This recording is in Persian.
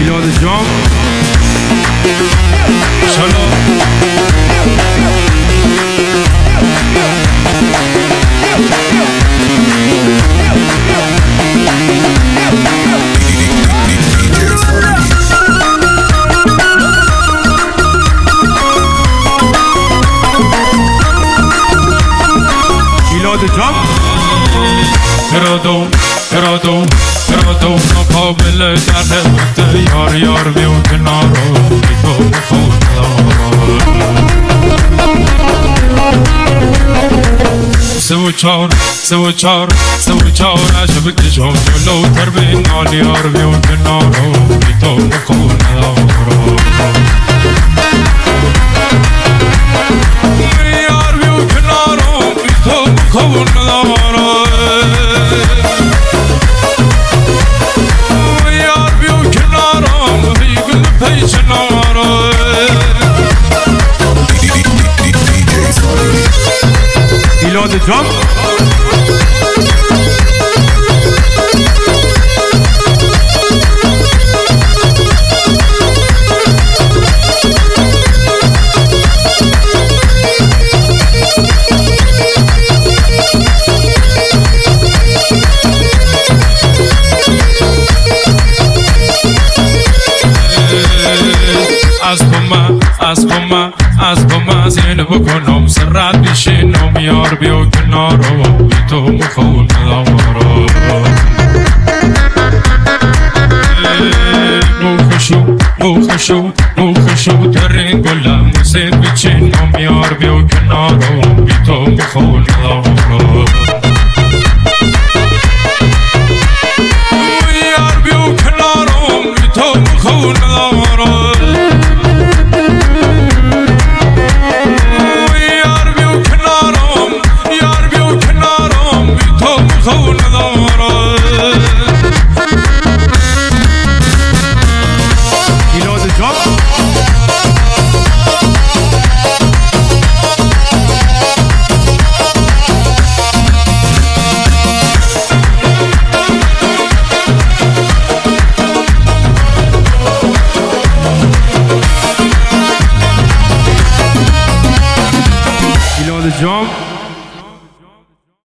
میلاد جام شلا میلاد جام ارادو مقابل در یار بیو کنارو بی تو خود سه و چار عجب کشم جلو تر بین آل یار بیو کنارو بی تو خود یار بیو کنارو بی تو خود میلاد جام از بما زین بکنم سرات بشینم یار بیو کنارو بی تو مخون ندارو موخشو ترین گلم سید بچینم یار بیو کنارو بی تو مخون ندارو